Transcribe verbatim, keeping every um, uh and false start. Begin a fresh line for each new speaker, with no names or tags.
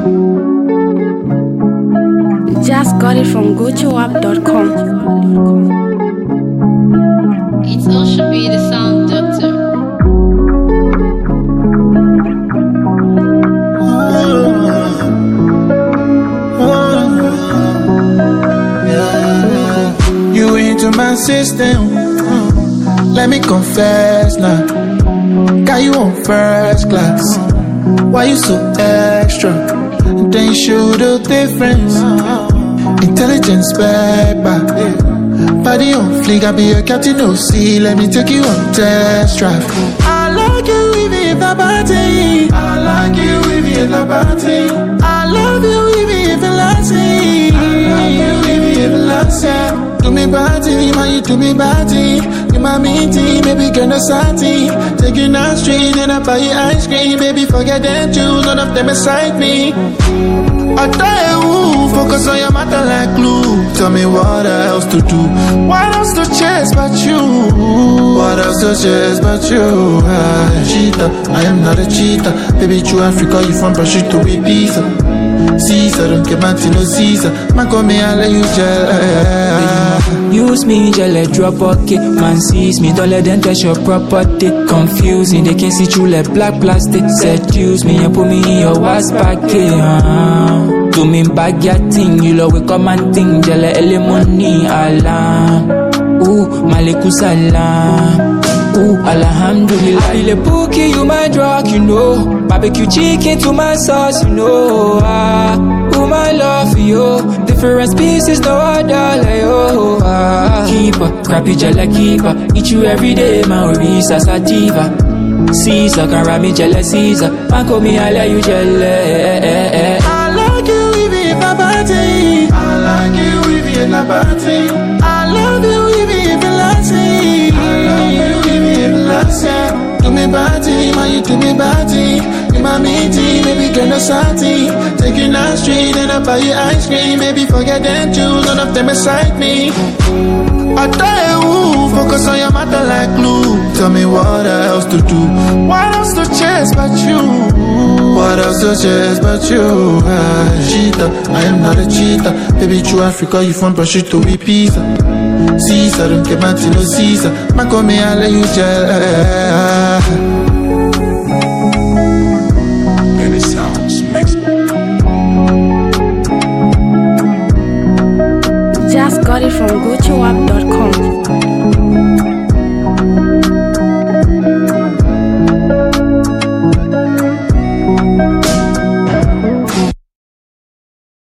Just got it from gocho app dot com.
It's also be the sound doctor.
You into my system, let me confess now. Got you on first class. Why you so extra? Then you show the difference. Intelligence back, body on fleek, I be your captain, no see. Let me take you on test drive. I like you even if I'm party. I like you even if I'm party. I love you even if I'm lasting. I love you even if I'm lasting. Do me party, man, you do me party. You my meaty, baby girl, no sati. Take you down street and I buy you ice cream. Baby, forget them Jews, none of them excite me. I tell you, focus on your matter like glue. Tell me what else to do. What else to chase but you? What else to chase but you? Ah, cheater, I am not a cheater. Baby, true Africa, you from Brush to Ibiza. Caesar, don't get back to no Caesar. Man, call me, I'll let you gel.
Use me, gel, let drop bucket. Man sees me, don't let them touch your property. Confusing, they can see through like black plastic. Seduce me and put me in your waist pocket. uh. Do me bag your thing, you love we come and think. Gel, ele money, alarm. Ooh, maliku salam. Ooh, alhamdulillah. I feel a bookie, you my drug, you know. Barbecue chicken to my sauce, you know. Ah, ooh, my love for you. Different species, no other like you. Ah, keeper, crappy jella keeper. Eat you every day, my Orisa sativa. Caesar, can rap me jealous Caesar. Man, call me, I let you jealous.
I like you even if I'm party. I like you even if I'm party. I love you even if I'm lasting. I love you even if I'm lasting. Do me party, man, you do me party. You my meaty, baby girl, no sati. Take you down street and I buy you ice cream. Baby, forget them Jews, none of them excite me. I tell you, focus on your matter like glue. Tell me what else to do. What else to chase but you? What else to chase but you? Ah, cheater, I am not a cheater. Baby, true Africa, you from Brush to Ibiza. Caesar, don't get back to no Caesar. Man, call me, I'll let you gel.
Many sounds mixed.
Just got it from gocho app dot com.